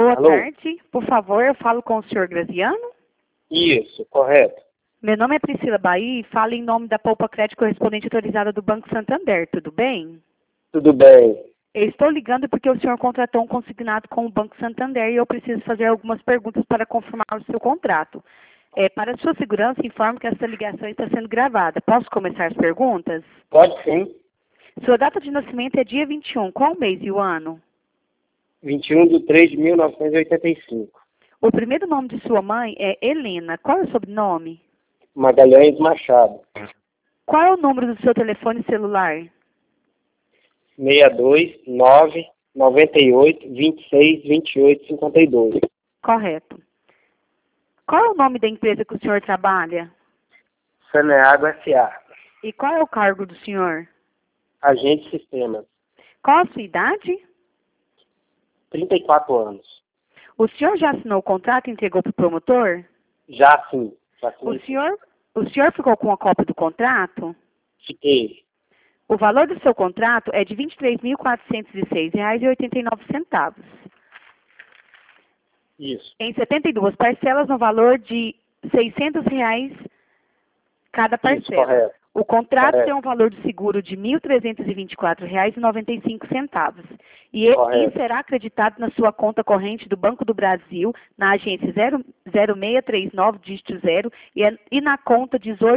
Boa Alô? tarde. Por favor, eu falo com o senhor Graziano. Isso, correto. Meu nome é Priscila Bahia e falo em nome da Poupa Crédito correspondente autorizada do Banco Santander. Tudo bem? Tudo bem. Eu estou ligando porque o senhor contratou um consignado com o Banco Santander e eu preciso fazer algumas perguntas para confirmar o seu contrato. Para sua segurança, informo que essa ligação está sendo gravada. Posso começar as perguntas? Pode sim. Sua data de nascimento é dia 21. Qual o mês e o ano? 21/3/1985. O primeiro nome de sua mãe é Helena. Qual é o sobrenome? Magalhães Machado. Qual é o número do seu telefone celular? 62/998/26/28/52. Correto. Qual é o nome da empresa que o senhor trabalha? Saneago S.A. E qual é o cargo do senhor? Agente de Sistemas. Qual a sua idade? 34 anos. O senhor já assinou o contrato e entregou para o promotor? Já sim. Já O sim. senhor ficou com a cópia do contrato? Fiquei. O valor do seu contrato é de R$ 23.406,89. Isso. Em 72 parcelas no valor de R$ 600 cada Isso, parcela. correto. O contrato Correto. tem um valor de seguro de R$ 1.324,95. E Correto. será acreditado na sua conta corrente do Banco do Brasil, na agência 0639, dígito 0, e na conta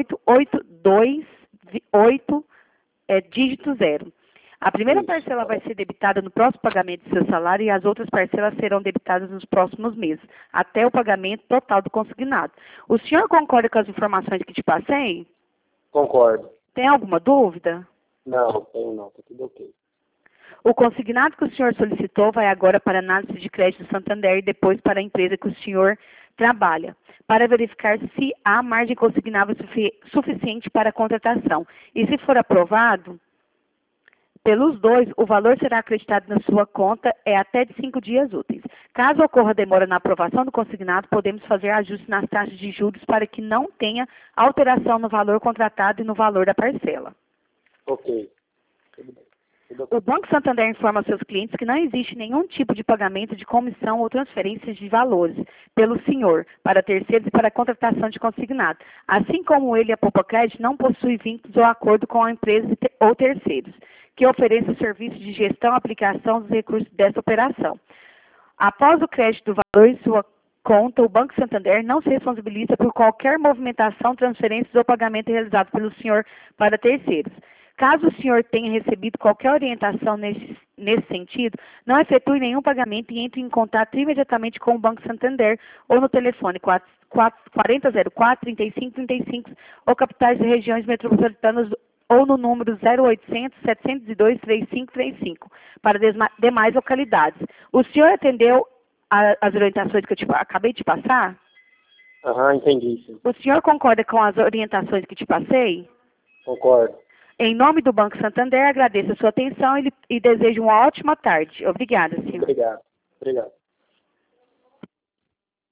18828, dígito 0. A primeira Isso, parcela vai correto. ser debitada no próximo pagamento do seu salário e as outras parcelas serão debitadas nos próximos meses, até o pagamento total do consignado. O senhor concorda com as informações que te passei? Concordo. Tem alguma dúvida? Não, tenho não. Tá tudo ok. O consignado que o senhor solicitou vai agora para a análise de crédito do Santander e depois para a empresa que o senhor trabalha, para verificar se há margem consignável suficiente para a contratação. E se for aprovado pelos dois, o valor será acreditado na sua conta até de 5 dias úteis. Caso ocorra demora na aprovação do consignado, podemos fazer ajustes nas taxas de juros para que não tenha alteração no valor contratado e no valor da parcela. Ok. Tudo bem. Tudo ok. O Banco Santander informa aos seus clientes que não existe nenhum tipo de pagamento de comissão ou transferência de valores pelo senhor para terceiros e para a contratação de consignado. Assim como ele, a Poupa Crédito, não possui vínculos ou acordo com a empresa ou terceiros que ofereçam serviços de gestão e aplicação dos recursos dessa operação. Após o crédito do valor em sua conta, o Banco Santander não se responsabiliza por qualquer movimentação, transferências ou pagamento realizado pelo senhor para terceiros. Caso o senhor tenha recebido qualquer orientação nesse sentido, não efetue nenhum pagamento e entre em contato imediatamente com o Banco Santander ou no telefone 4004-3535 ou capitais de regiões metropolitanas ou no número 0800 702 3535 para demais localidades. O senhor atendeu as orientações que eu acabei de passar? Aham, entendi, sim. O senhor concorda com as orientações que te passei? Concordo. Em nome do Banco Santander, agradeço a sua atenção e desejo uma ótima tarde. Obrigada, senhor. Obrigado. Obrigado.